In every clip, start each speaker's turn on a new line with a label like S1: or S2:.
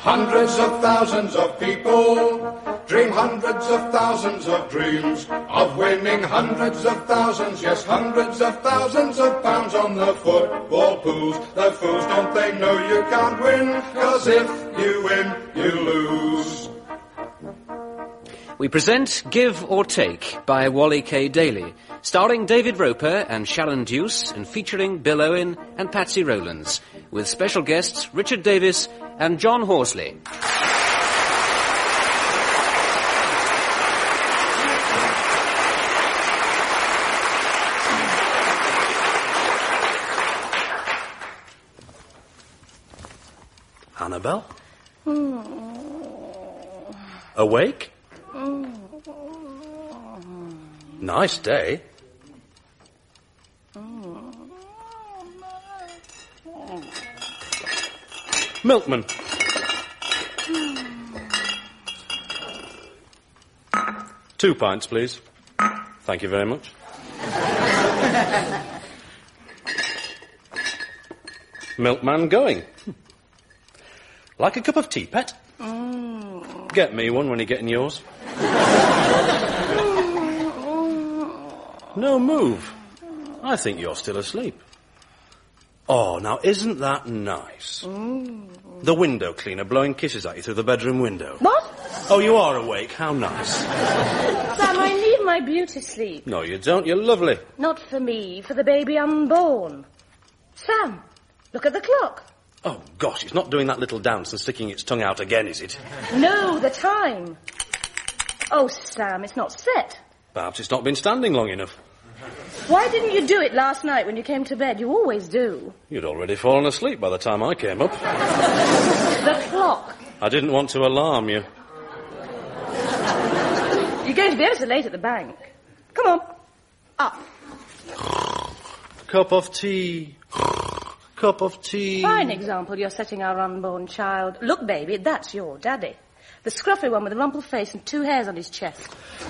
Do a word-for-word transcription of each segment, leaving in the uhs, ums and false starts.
S1: Hundreds of thousands of people dream hundreds of thousands of dreams of winning hundreds of thousands, yes, hundreds of thousands of pounds on the football pools. The fools, don't they know you can't win? 'Cause if you win, you lose.
S2: We present Give or Take by Wally K. Daly, starring David Roper and Sharon Deuce, and featuring Bill Owen and Patsy Rowlands, with special guests Richard Davis and John Horsley.
S3: Annabelle? Awake? Nice day. Milkman. Two pints, please. Thank you very much. Milkman going. Like a cup of tea, pet? Mm. Get me one when you're getting yours. No move. I think you're still asleep. Oh, now isn't that nice? Mm. The window cleaner blowing kisses at you through the bedroom window.
S4: What?
S3: Oh, you are awake. How nice.
S4: Sam, I need my beauty sleep.
S3: No, you don't. You're lovely.
S4: Not for me, for the baby unborn. Sam, look at the clock.
S3: Oh, gosh, it's not doing that little dance and sticking its tongue out again, is it?
S4: No, the time. Oh, Sam, it's not set.
S3: Perhaps it's not been standing long enough.
S4: Why didn't you do it last night when you came to bed? You always do.
S3: You'd already fallen asleep by the time I came up.
S4: The clock.
S3: I didn't want to alarm you.
S4: You're going to be ever so late at the bank. Come on. Up.
S3: Cup of tea. Cup of tea.
S4: Fine example you're setting our unborn child. Look, baby, that's your daddy. The scruffy one with a rumpled face and two hairs on his chest.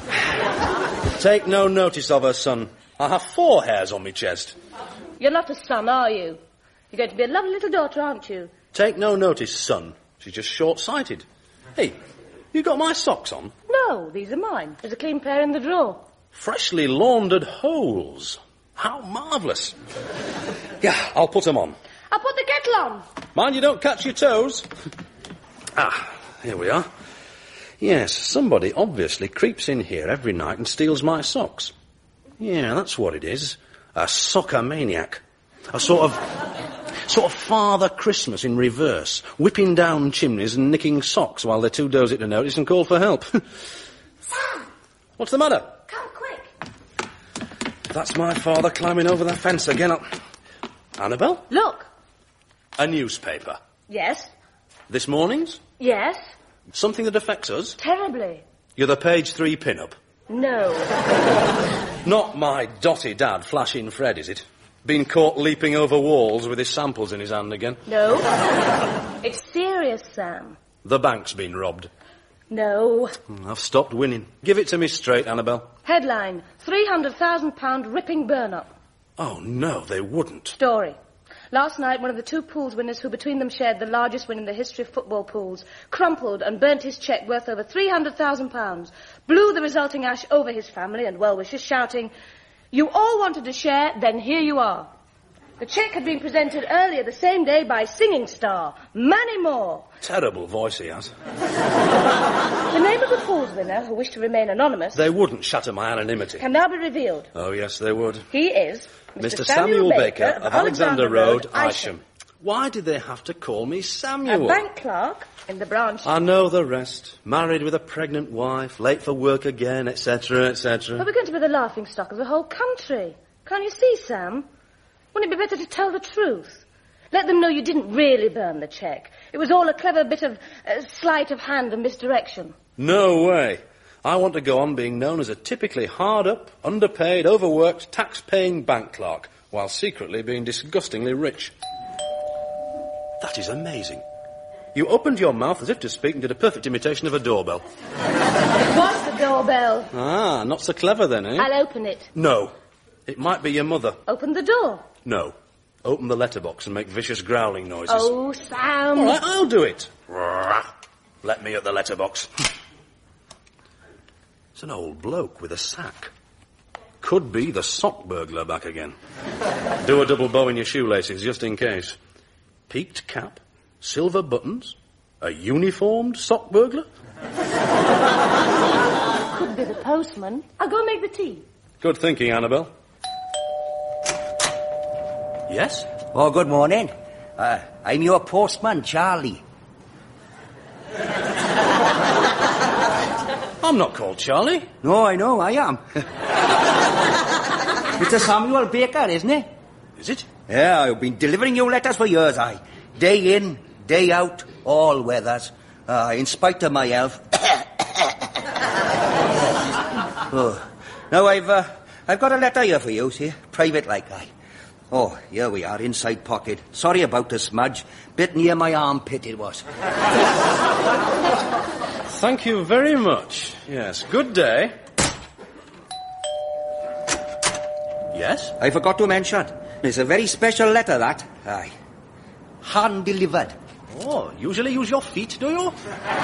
S3: Take no notice of her, son. I have four hairs on my chest.
S4: You're not a son, are you? You're going to be a lovely little daughter, aren't you?
S3: Take no notice, son. She's just short-sighted. Hey, you got my socks on?
S4: No, these are mine. There's a clean pair in the drawer.
S3: Freshly laundered holes. How marvellous. Yeah, I'll put them on.
S4: I'll put the kettle on.
S3: Mind you don't catch your toes. Ah, here we are. Yes, somebody obviously creeps in here every night and steals my socks. Yeah, that's what it is. A socker maniac. A sort of... sort of Father Christmas in reverse. Whipping down chimneys and nicking socks while they're too dozy to notice and call for help.
S4: Sam!
S3: What's the matter?
S4: Come quick.
S3: That's my father climbing over the fence again. I'll... Annabelle?
S4: Look.
S3: A newspaper.
S4: Yes.
S3: This morning's?
S4: Yes.
S3: Something that affects us?
S4: Terribly.
S3: You're the page three pin-up?
S4: No.
S3: Not my dotty dad, Flashing Fred, is it? Been caught leaping over walls with his samples in his hand again?
S4: No. It's serious, Sam.
S3: The bank's been robbed.
S4: No.
S3: I've stopped winning. Give it to me straight, Annabelle.
S4: Headline, three hundred thousand pound ripping burn-up.
S3: Oh, no, they wouldn't.
S4: Story. Last night, one of the two pools winners who between them shared the largest win in the history of football pools crumpled and burnt his cheque worth over three hundred thousand pounds, blew the resulting ash over his family and well-wishers, shouting, "You all wanted to share, then here you are." The cheque had been presented earlier the same day by singing star Manny Moore.
S3: Terrible voice he has.
S4: The name of the pool's winner, who wished to remain anonymous...
S3: They wouldn't shatter my anonymity.
S4: ...can now be revealed.
S3: Oh, yes, they would.
S4: He is...
S3: Mister
S4: Mister Samuel,
S3: Samuel
S4: Baker,
S3: Baker
S4: of
S3: of Alexander, Alexander Road,
S4: Road,
S3: Isham. Why did they have to call me Samuel?
S4: A bank clerk in the branch.
S3: I know the rest. Married with a pregnant wife, late for work again, et cetera, et cetera.
S4: But we're going to be the laughing stock of the whole country. Can't you see, Sam? Wouldn't it be better to tell the truth? Let them know you didn't really burn the cheque. It was all a clever bit of uh, sleight of hand and misdirection.
S3: No way. I want to go on being known as a typically hard-up, underpaid, overworked, tax-paying bank clerk, while secretly being disgustingly rich. That is amazing. You opened your mouth as if to speak and did a perfect imitation of a doorbell.
S4: It was the doorbell.
S3: Ah, not so clever then, eh?
S4: I'll open it.
S3: No. It might be your mother.
S4: Open the door.
S3: No. open the letterbox and make vicious growling noises.
S4: Oh, Sam.
S3: All right, I'll do it. Let me at the letterbox. It's an old bloke with a sack. Could be the sock burglar back again. Do a double bow in your shoelaces, just in case. Peaked cap, silver buttons, a uniformed sock burglar?
S4: Could be the postman. I'll go make the tea.
S3: Good thinking, Annabelle. Yes?
S5: Oh, good morning. Uh, I'm your postman, Charlie.
S3: I'm not called Charlie.
S5: No, I know, I am. Mister Samuel Baker, isn't it?
S3: Is it?
S5: Yeah, I've been delivering your letters for years, I. Day in, day out, all weathers. Uh, in spite of my health. Oh. Now, I've, uh, I've got a letter here for you, see? Private like I. Oh, here we are, inside pocket. Sorry about the smudge. Bit near my armpit it was.
S3: Thank you very much. Yes, good day. Yes?
S5: I forgot to mention. It's a very special letter, that. Aye. Hand delivered.
S3: Oh, usually use your feet, do you?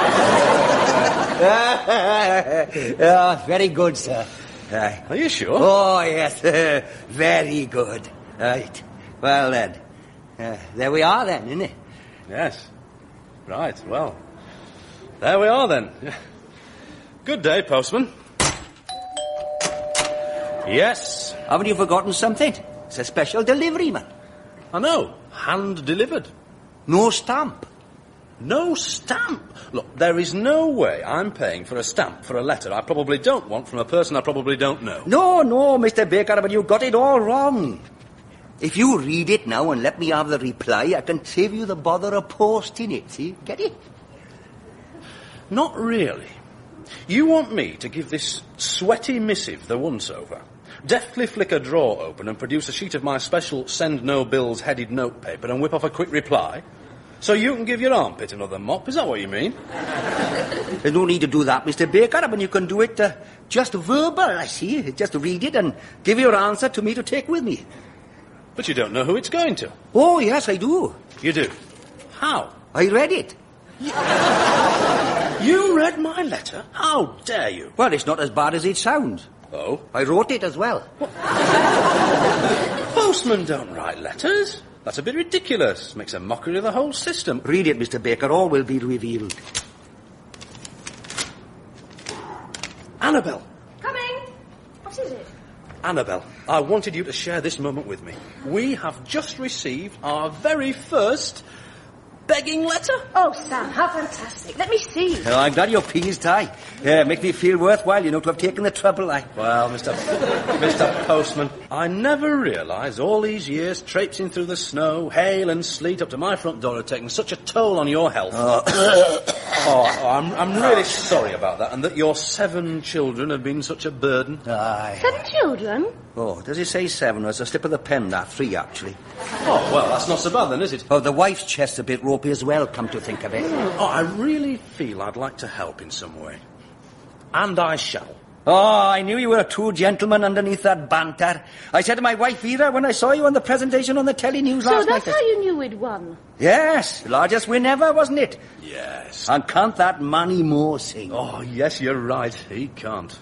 S5: Oh, very good, sir. Aye.
S3: Are you sure?
S5: Oh, yes. Very good. Right. Well, then. Uh, there we are, then, isn't it?
S3: Yes. Right, well. There we are, then. Good day, postman. Yes.
S5: Haven't you forgotten something? It's a special delivery, man.
S3: I know. Hand delivered.
S5: No stamp.
S3: No stamp? Look, there is no way I'm paying for a stamp for a letter I probably don't want from a person I probably don't know.
S5: No, no, Mister Baker, but you got it all wrong. If you read it now and let me have the reply, I can save you the bother of posting it, see? Get it?
S3: Not really. You want me to give this sweaty missive the once-over, deftly flick a drawer open and produce a sheet of my special send-no-bills headed notepaper and whip off a quick reply, so you can give your armpit another mop? Is that what you mean?
S5: There's no need to do that, Mister Baker. I mean, you can do it uh, just verbal, I see. Just read it and give your answer to me to take with me.
S3: But you don't know who it's going to.
S5: Oh, yes, I do.
S3: You do? How?
S5: I read it.
S3: You read my letter? How dare you?
S5: Well, it's not as bad as it sounds.
S3: Oh?
S5: I wrote it as well.
S3: Postmen don't write letters. That's a bit ridiculous. Makes a mockery of the whole system.
S5: Read it, Mister Baker. All will be revealed.
S3: Annabelle.
S4: Coming. What is it?
S3: Annabelle, I wanted you to share this moment with me. We have just received our very first begging letter.
S4: Oh, Sam, how fantastic. Let me see.
S5: Oh, I'm glad you're pleased, aye. Yeah, make me feel worthwhile, you know, to have taken the trouble, aye.
S3: Well, Mister Mister Postman, I never realised all these years traipsing through the snow, hail and sleet up to my front door had taken such a toll on your health.
S5: Oh,
S3: oh I'm, I'm really sorry about that, and that your seven children have been such a burden.
S5: aye.
S4: Seven children?
S5: Oh, does it say seven? It's a slip of the pen, that. Three, actually.
S3: Oh, well, that's not so bad then, is it?
S5: Oh, the wife's chest's a bit ropey as well, come to think of it.
S3: Oh, I really feel I'd like to help in some way. And I shall.
S5: Oh, I knew you were a true gentleman underneath that banter. I said to my wife, Vera, when I saw you on the presentation on the telly news
S4: So
S5: last
S4: that's
S5: night...
S4: how you knew we'd won?
S5: Yes, largest win ever, wasn't it?
S3: Yes.
S5: And can't that Manny Moore sing?
S3: Oh, yes, you're right. He can't.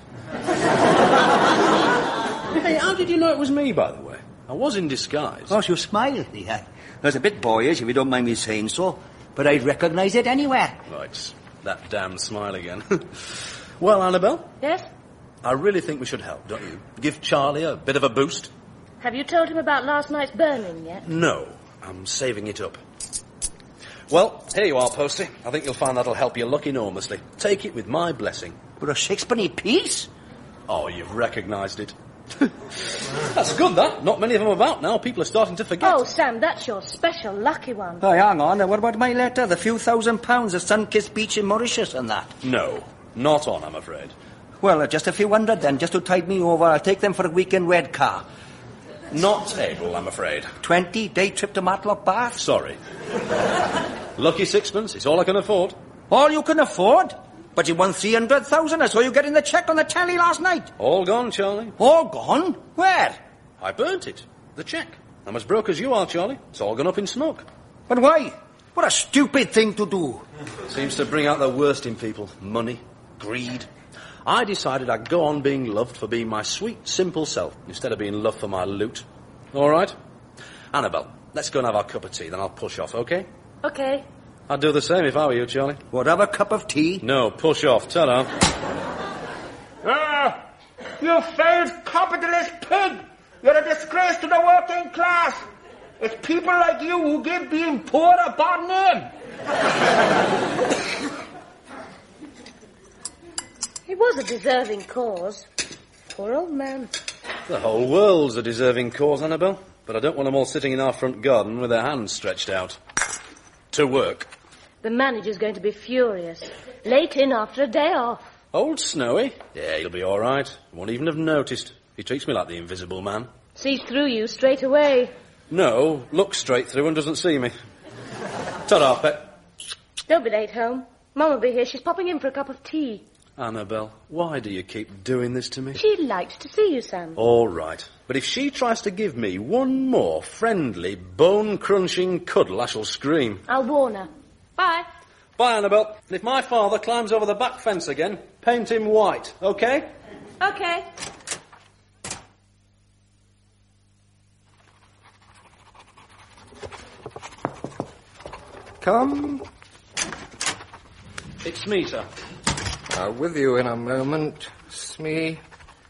S3: Hey, how did you know it was me, by the way? I was in disguise.
S5: Oh, you smiled, yeah. It was a bit boyish, if you don't mind me saying so, but I'd recognise it anywhere.
S3: Right, that damned smile again. Well, Annabelle,
S4: Yes?
S3: I really think we should help, don't you? Give Charlie a bit of a boost.
S4: Have you told him about last night's burning yet?
S3: No, I'm saving it up. Well, here you are, Posty. I think you'll find that'll help your luck enormously. Take it with my blessing.
S5: For a sixpenny piece?
S3: Oh, you've recognised it. That's good, that. Not many of them about now. People are starting to forget.
S4: Oh, Sam, that's your special lucky one.
S5: Oh, hang on. What about my letter? The few thousand pounds of sun-kissed beach in Mauritius and that?
S3: No, not on, I'm afraid.
S5: Well, uh, just a few hundred then, just to tide me over. I'll take them for a weekend red car.
S3: Not able, I'm afraid.
S5: Twenty, day trip to Matlock Bath.
S3: Sorry. Lucky sixpence, it's all I can afford.
S5: All you can afford? But you won three hundred thousand. I saw you getting the cheque on the telly last night.
S3: All gone, Charlie.
S5: All gone? Where?
S3: I burnt it. The cheque. I'm as broke as you are, Charlie. It's all gone up in smoke.
S5: But why? What a stupid thing to do.
S3: Seems to bring out the worst in people. Money, greed. I decided I'd go on being loved for being my sweet, simple self, instead of being loved for my loot. All right? Annabelle, let's go and have our cup of tea, then I'll push off, OK?
S4: OK.
S3: I'd do the same if I were you, Charlie.
S5: What, have a cup of tea?
S3: No, push off. Ta-da.
S6: Ah, you failed capitalist pig! You're a disgrace to the working class! It's people like you who give being poor a bad name!
S4: It was a deserving cause. Poor old man.
S3: The whole world's a deserving cause, Annabelle. But I don't want them all sitting in our front garden with their hands stretched out. To work.
S4: The manager's going to be furious. Late in after a day off.
S3: Old Snowy? Yeah, he'll be all right. Won't even have noticed. He treats me like the invisible man.
S4: Sees through you straight away.
S3: No, looks straight through and doesn't see me. Ta-da, pet.
S4: Don't be late home. Mum will be here. She's popping in for a cup of tea.
S3: Annabelle, why do you keep doing this to me?
S4: She liked to see you, Sam.
S3: All right. But if she tries to give me one more friendly, bone-crunching cuddle, I shall scream.
S4: I'll warn her. Bye.
S3: Bye, Annabelle. And if my father climbs over the back fence again, paint him white, OK?
S4: OK.
S7: Come.
S3: It's me, sir.
S7: I'll with you in a moment, Smee.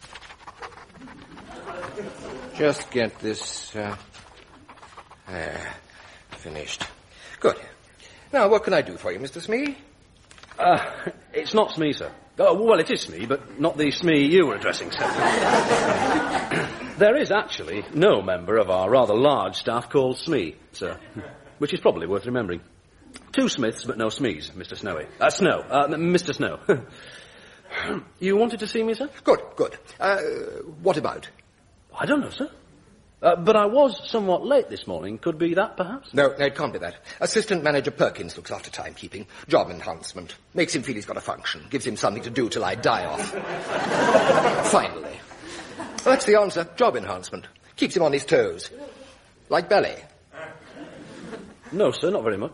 S7: Just get this, uh, uh, finished. Good. Now, what can I do for you, Mister Smee?
S3: Uh, it's not Smee, sir. Oh, well, it is Smee, but not the Smee you were addressing, sir. There is actually no member of our rather large staff called Smee, sir, which is probably worth remembering. Two Smiths, but no Smees, Mister Snowy. Uh, Snow. Uh, Mister Snow. You wanted to see me, sir?
S7: Good, good. Uh, what about?
S3: I don't know, sir. Uh, but I was somewhat late this morning. Could be that, perhaps?
S7: No, no, it can't be that. Assistant Manager Perkins looks after timekeeping. Job enhancement. Makes him feel he's got a function. Gives him something to do till I die off. Finally. Well, that's the answer. Job enhancement. Keeps him on his toes. Like ballet.
S3: No, sir, not very much.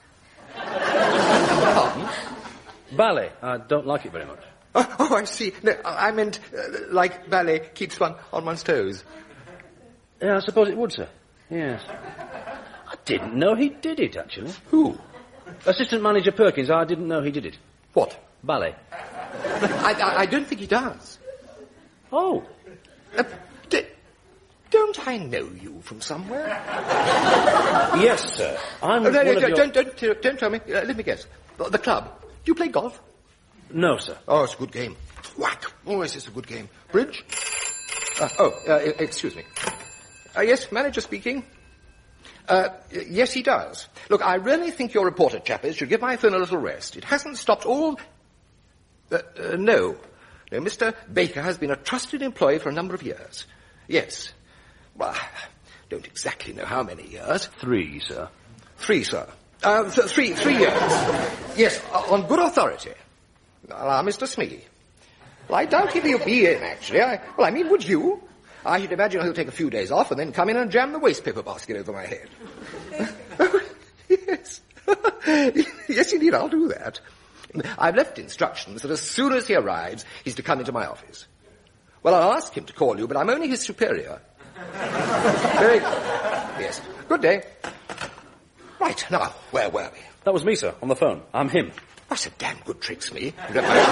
S7: Pardon?
S3: Ballet. I don't like it very much.
S7: Oh, oh I see. No, I meant uh, like ballet keeps one on one's toes.
S3: Yeah, I suppose it would, sir. Yes. I didn't know he did it, actually.
S7: Who?
S3: Assistant Manager Perkins, I didn't know he did it.
S7: What?
S3: Ballet.
S7: I, I, I don't think he does.
S3: Oh.
S7: Uh, d- don't I know you from somewhere?
S3: Yes, sir. I'm
S7: Oh, no,
S3: one
S7: no,
S3: of
S7: don't,
S3: your...
S7: don't, don't, don't tell me. Uh, let me guess. The, the club. Do you play golf?
S3: No, sir.
S7: Oh, it's a good game. Whack. Oh, yes, it's a good game. Bridge? Uh, oh, uh, excuse me. Uh, yes, manager speaking. Uh, yes, he does. Look, I really think your reporter chappers should give my phone a little rest. It hasn't stopped all... Uh, uh, no. No, Mister Baker has been a trusted employee for a number of years. Yes. Well, I don't exactly know how many years.
S3: Three, sir.
S7: Three, sir. Uh, th- three, three years. Yes, uh, on good authority. Ah, uh, Mister Smee. Well, I doubt if he'll be in, actually. I, well, I mean, would you? I should imagine he'll take a few days off and then come in and jam the waste paper basket over my head. Oh, yes. Yes, indeed, I'll do that. I've left instructions that as soon as he arrives, he's to come into my office. Well, I'll ask him to call you, but I'm only his superior. Very good. Yes. Good day. Right, now, where were we?
S3: That was me, sir, on the phone. I'm him.
S7: That's a damn good trick, Smee. I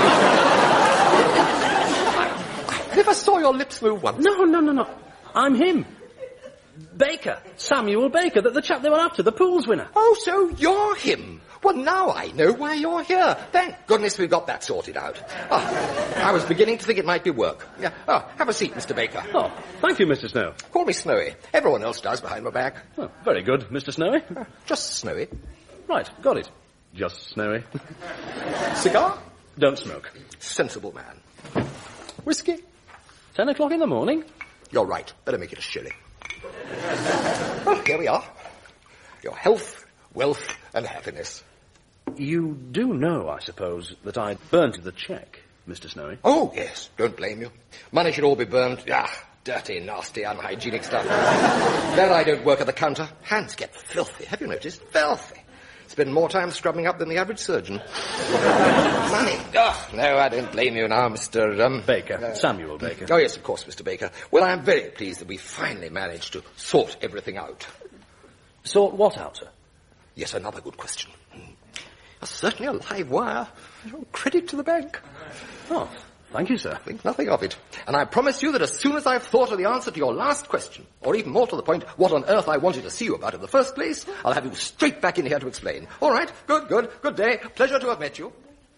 S7: never saw your lips move once.
S3: No, no, no, no. I'm him. Baker. Samuel Baker, the, the chap they were after, the pools winner.
S7: Oh, so you're him. Well, now I know why you're here. Thank goodness we got that sorted out. Oh, I was beginning to think it might be work. Yeah. Oh, have a seat, Mister Baker.
S3: Oh, thank you, Mister Snow.
S7: Call me Snowy. Everyone else does behind my back.
S3: Oh, very good, Mister Snowy.
S7: Uh, just Snowy.
S3: Right, got it. Just Snowy.
S7: Cigar?
S3: Don't smoke.
S7: Sensible man. Whiskey?
S3: Ten o'clock in the morning?
S7: You're right. Better make it a sherry. Well, here we are. Your health, wealth, and happiness.
S3: You do know, I suppose, that I burnt the cheque, Mister Snowy?
S7: Oh, yes. Don't blame you. Money should all be burned. Ah, dirty, nasty, unhygienic stuff. There I don't work at the counter. Hands get filthy. Have you noticed? Filthy. Spend more time scrubbing up than the average surgeon. Money. Oh, no, I don't blame you now, Mister Um,
S3: Baker.
S7: Uh,
S3: Samuel Baker.
S7: Oh, yes, of course, Mister Baker. Well, I'm very pleased that we finally managed to sort everything out.
S3: Sort what out, sir?
S7: Yes, another good question. Uh, certainly a live wire. Credit to the bank.
S3: Oh, thank you, sir.
S7: Think nothing of it. And I promise you that as soon as I've thought of the answer to your last question, or even more to the point, what on earth I wanted to see you about in the first place, I'll have you straight back in here to explain. All right? Good, good. Good day. Pleasure to have met you.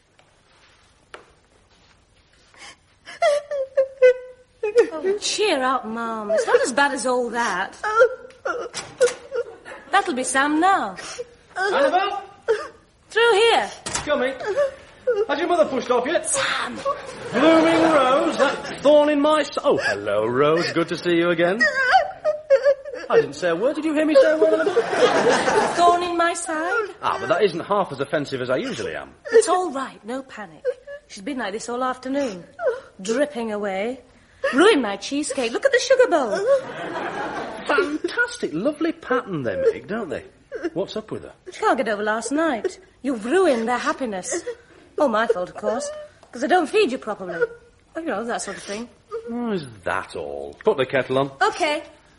S4: Oh, cheer up, Mum. It's not as bad as all that. That'll be Sam now.
S3: Annabelle?
S4: Through here.
S3: Coming. Has your mother pushed off yet?
S4: Sam.
S3: Blooming Rose, that thorn in my... So- oh, hello, Rose. Good to see you again. I didn't say a word. Did you hear me say a word?
S4: Thorn in my side?
S3: Ah, but that isn't half as offensive as I usually am.
S4: It's all right. No panic. She's been like this all afternoon. Dripping away. Ruined my cheesecake. Look at the sugar bowl.
S3: Fantastic. Lovely pattern they make, don't they? What's up with her?
S4: She can't get over last night. You've ruined their happiness. Oh, my fault, of course. Because I don't feed you properly. Oh, you know, that sort of thing.
S3: Oh, is that all? Put the kettle on.
S4: Okay.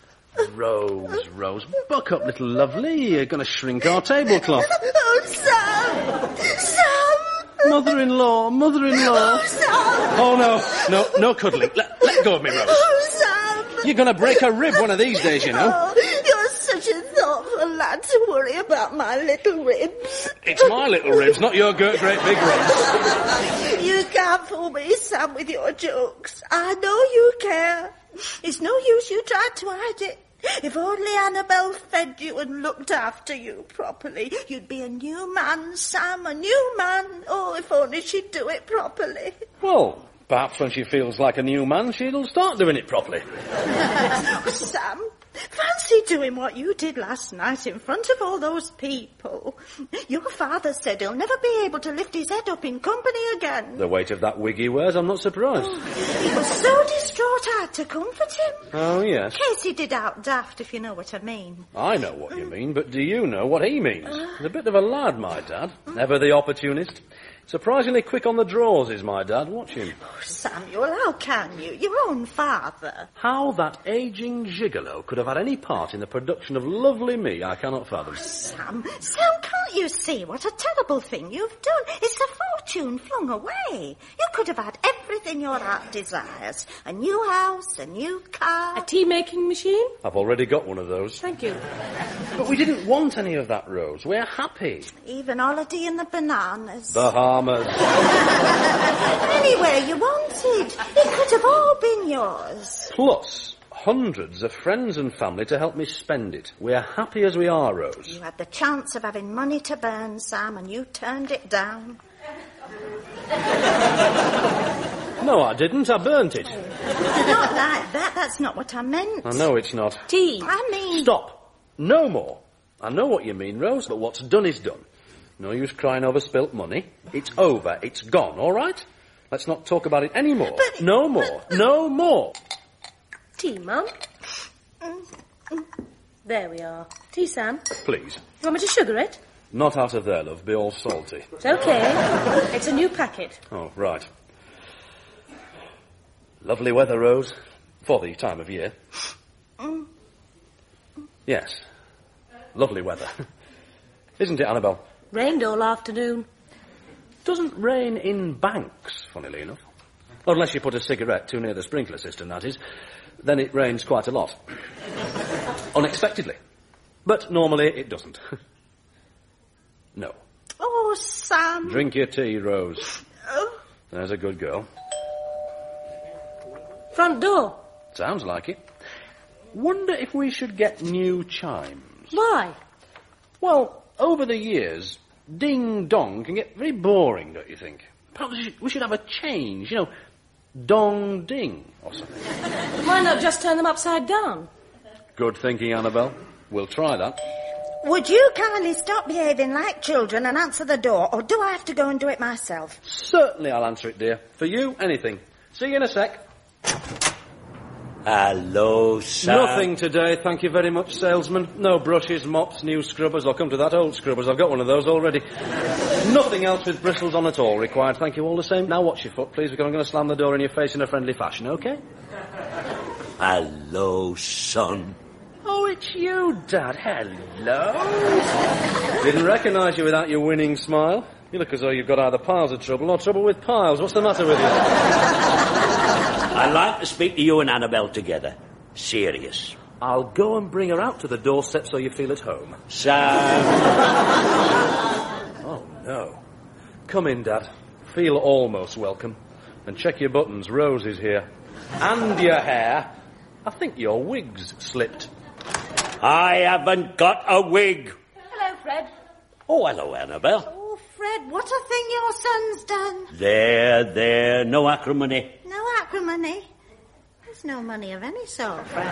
S3: Rose, Rose, buck up, little lovely. You're going to shrink our tablecloth.
S8: Oh, Sam! Sam!
S3: Mother-in-law, mother-in-law.
S8: Oh, Sam!
S3: Oh, no, no, no cuddling. Let, let go of me, Rose.
S8: Oh, Sam!
S3: You're going to break a rib one of these days, you know.
S8: Oh, you're such a thoughtful lad to worry about my little ribs.
S3: It's my little ribs, not your great, great big ribs.
S8: You can't fool me, Sam, with your jokes. I know you care. It's no use you trying to hide it. If only Annabelle fed you and looked after you properly, you'd be a new man, Sam, a new man. Oh, if only she'd do it properly.
S3: Well, perhaps when she feels like a new man, she'll start doing it properly.
S8: Sam, fancy doing what you did last night in front of all those people. Your father said he'll never be able to lift his head up in company again.
S3: The weight of that wig he wears, I'm not surprised.
S8: He was so distraught I had to comfort him.
S3: Oh, yes.
S8: Casey did out daft, if you know what I mean.
S3: I know what you mean, but do you know what he means? He's a bit of a lad, my dad. Ever the opportunist. Surprisingly quick on the draws is my dad. Watch him.
S8: Oh, Samuel, how can you? Your own father.
S3: How that ageing gigolo could have had any part in the production of Lovely Me, I cannot fathom.
S8: Sam, Sam, can't you see what a terrible thing you've done? It's a fortune flung away. You could have had everything your heart desires. A new house, a new car.
S4: A tea-making machine?
S3: I've already got one of those.
S4: Thank you.
S3: But we didn't want any of that, Rose. We're happy.
S8: Even holiday in the bananas.
S3: Bahamas.
S8: Anywhere you wanted. It could have all been yours.
S3: Plus, hundreds of friends and family to help me spend it. We're happy as we are, Rose.
S8: You had the chance of having money to burn, Sam, and you turned it down.
S3: No, I didn't. I burnt it.
S8: Not like that. That's not what I meant.
S3: I know it's not.
S4: Tea.
S8: I mean...
S3: Stop. No more. I know what you mean, Rose, but what's done is done. No use crying over spilt money. It's over. It's gone, all right? Let's not talk about it anymore.
S8: But-
S3: no more. No more.
S4: Tea, Mum. There we are. Tea, Sam.
S3: Please.
S4: You want me to sugar it?
S3: Not out of there, love. Be all salty.
S4: It's okay. It's a new packet.
S3: Oh, right. Lovely weather, Rose. For the time of year. Yes. Lovely weather. Isn't it, Annabelle?
S4: Rained all afternoon.
S3: Doesn't rain in banks, funnily enough. Unless you put a cigarette too near the sprinkler system, that is. Then it rains quite a lot. Unexpectedly. But normally it doesn't. No.
S8: Oh, Sam.
S3: Drink your tea, Rose.
S8: Oh.
S3: There's a good girl.
S4: Front door.
S3: Sounds like it. Wonder if we should get new chimes.
S4: Why?
S3: Well, over the years, ding-dong can get very boring, don't you think? Perhaps we should, we should have a change, you know, dong-ding or something.
S4: Why not just turn them upside down?
S3: Good thinking, Annabelle. We'll try that.
S8: Would you kindly stop behaving like children and answer the door, or do I have to go and do it myself?
S3: Certainly I'll answer it, dear. For you, anything. See you in a sec.
S9: Hello, Sam.
S3: Nothing today, thank you very much, salesman. No brushes, mops, new scrubbers. I'll come to that, old scrubbers. I've got one of those already. Nothing else with bristles on at all required, thank you all the same. Now watch your foot, please, because I'm going to slam the door in your face in a friendly fashion, OK?
S9: Hello, son.
S3: Oh, it's you, Dad. Hello. Didn't recognise you without your winning smile. You look as though you've got either piles of trouble or trouble with piles. What's the matter with you?
S9: I'd like to speak to you and Annabelle together. Serious.
S3: I'll go and bring her out to the doorstep so you feel at home.
S9: Sam.
S3: Oh, no. Come in, Dad. Feel almost welcome. And check your buttons. Rose is here. And your hair. I think your wig's slipped.
S9: I haven't got a wig.
S4: Hello, Fred.
S9: Oh, hello, Annabelle.
S8: Oh, Fred, what a thing your son's done.
S9: There, there, no acrimony.
S8: No acrimony. There's no money of any sort, Fred.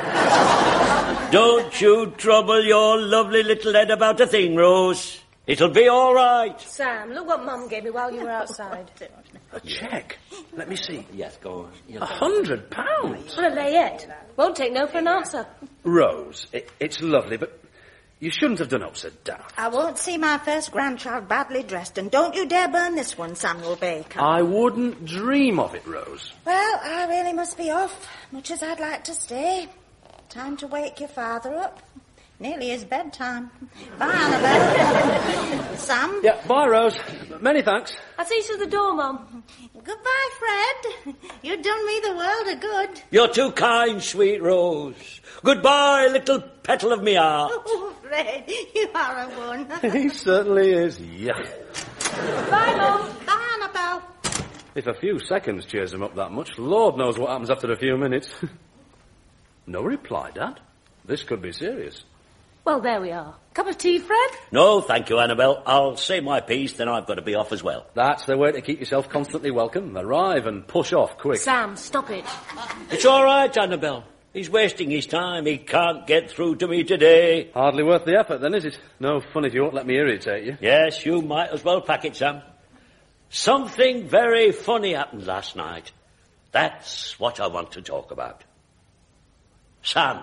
S9: Don't you trouble your lovely little head about a thing, Rose. It'll be all right.
S4: Sam, look what Mum gave me while you were outside.
S3: A cheque? Let me see.
S9: Yes, go on. Yes,
S3: A hundred pounds?
S4: For a layette. Won't take no for an answer.
S3: Rose, it, it's lovely, but you shouldn't have done up so daft.
S8: I won't see my first grandchild badly dressed, and don't you dare burn this one, Samuel Baker.
S3: I wouldn't dream of it, Rose.
S8: Well, I really must be off, much as I'd like to stay. Time to wake your father up. Nearly his bedtime. Bye, Annabelle. Sam?
S3: Yeah, bye, Rose. Many thanks.
S4: I'll see you through the door, Mum.
S8: Goodbye, Fred. You've done me the world of good.
S9: You're too kind, sweet Rose. Goodbye, little petal of me heart.
S8: Oh, Fred, you are a one.
S3: He certainly is. Yeah.
S4: Bye, Mum.
S8: Bye, Annabelle.
S3: If a few seconds cheers him up that much, Lord knows what happens after a few minutes. No reply, Dad. This could be serious.
S4: Well, there we are. Cup of tea, Fred?
S9: No, thank you, Annabelle. I'll say my piece, then I've got to be off as well.
S3: That's the way to keep yourself constantly welcome. Arrive and push off quick.
S4: Sam, stop it.
S9: It's all right, Annabelle. He's wasting his time. He can't get through to me today.
S3: Hardly worth the effort, then, is it? No fun if you won't let me irritate you.
S9: Yes, you might as well pack it, Sam. Something very funny happened last night. That's what I want to talk about. Sam,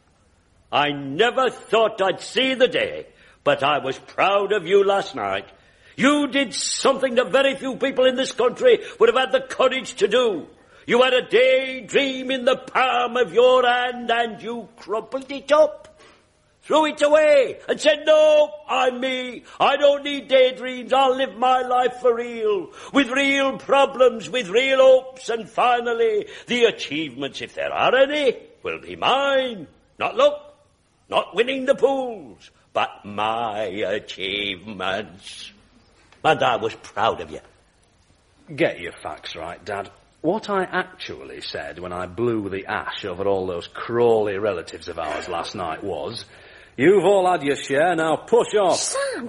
S9: I never thought I'd see the day, but I was proud of you last night. You did something that very few people in this country would have had the courage to do. You had a daydream in the palm of your hand and you crumpled it up, threw it away and said, no, I'm me. I don't need daydreams. I'll live my life for real, with real problems, with real hopes, and finally the achievements, if there are any, will be mine. Not luck. Not winning the pools, but my achievements. And I was proud of you.
S3: Get your facts right, Dad. What I actually said when I blew the ash over all those Crawley relatives of ours last night was, you've all had your share, now push off.
S4: Sam!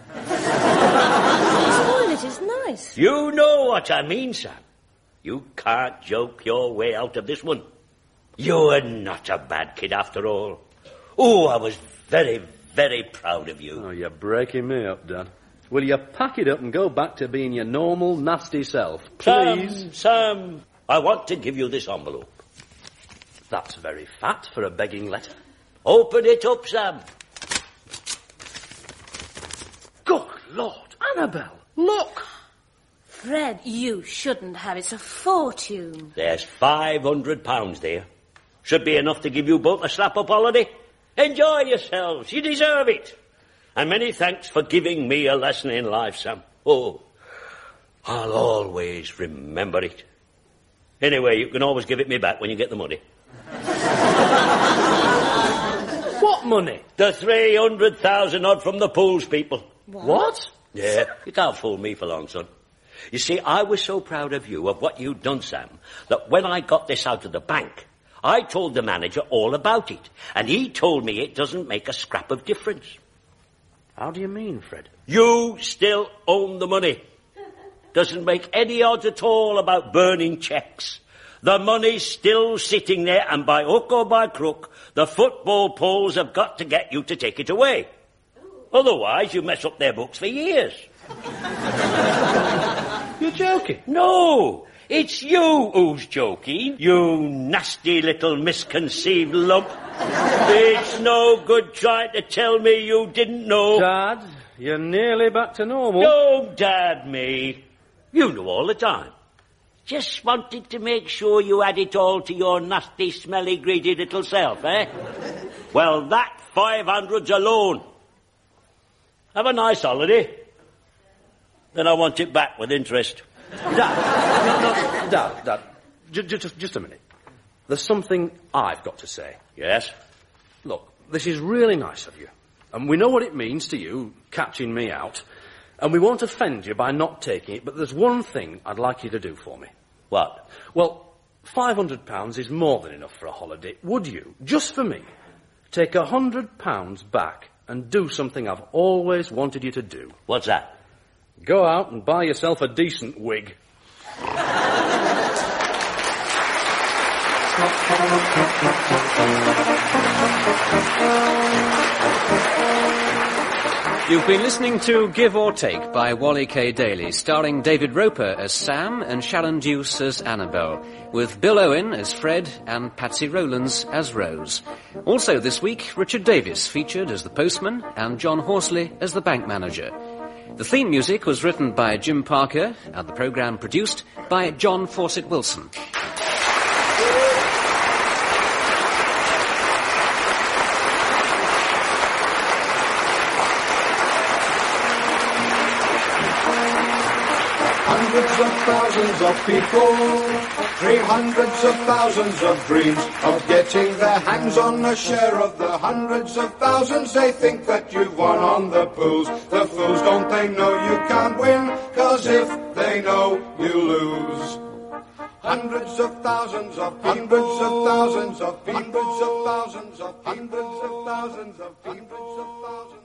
S4: This toilet is nice.
S9: You know what I mean, Sam. You can't joke your way out of this one. You're not a bad kid after all. Oh, I was very, very proud of you.
S3: Oh, you're breaking me up, Dad. Will you pack it up and go back to being your normal, nasty self, please?
S9: Sam, Sam, I want to give you this envelope.
S3: That's very fat for a begging letter.
S9: Open it up, Sam.
S3: Good Lord, Annabelle, look!
S4: Fred, you shouldn't have. It's a fortune.
S9: There's five hundred pounds there. Should be enough to give you both a slap-up holiday. Enjoy yourselves. You deserve it. And many thanks for giving me a lesson in life, Sam. Oh, I'll always remember it. Anyway, you can always give it me back when you get the money.
S3: What money?
S9: The three hundred thousand odd from the pools people.
S3: What? What?
S9: Yeah, you can't fool me for long, son. You see, I was so proud of you, of what you'd done, Sam, that when I got this out of the bank, I told the manager all about it, and he told me it doesn't make a scrap of difference.
S3: How do you mean, Fred?
S9: You still own the money. Doesn't make any odds at all about burning cheques. The money's still sitting there, and by hook or by crook, the football polls have got to get you to take it away. Otherwise, you mess up their books for years.
S3: You're joking?
S9: No! It's you who's joking, you nasty little misconceived lump. It's no good trying to tell me you didn't know.
S3: Dad, you're nearly back to normal.
S9: Don't dad me. You knew all the time. Just wanted to make sure you had it all to your nasty, smelly, greedy little self, eh? Well, that five hundred's a loan. Have a nice holiday. Then I want it back with interest.
S3: Dad, no, no, Dad, Dad, j- j- just, just a minute. There's something I've got to say.
S9: Yes?
S3: Look, this is really nice of you. And we know what it means to you, catching me out. And we won't offend you by not taking it, but there's one thing I'd like you to do for me.
S9: What?
S3: Well, five hundred pounds is more than enough for a holiday. Would you, just for me, take a hundred pounds back and do something I've always wanted you to do?
S9: What's that?
S3: Go out and buy yourself a decent wig.
S2: You've been listening to Give or Take by Wally K. Daly, starring David Roper as Sam and Sharon Deuce as Annabelle, with Bill Owen as Fred and Patsy Rowlands as Rose. Also this week, Richard Davis featured as the postman and John Horsley as the bank manager. The theme music was written by Jim Parker and the programme produced by John Fawcett Wilson.
S1: Hundreds of thousands of people, three hundreds of thousands of dreams of getting their hands on a share of the hundreds of thousands they think that you've won on the pools. The fools, don't they know you can't win? 'Cause if they know, you lose. Hundreds of thousands of hundreds of thousands of hundreds of thousands of hundreds of thousands of hundreds of thousands.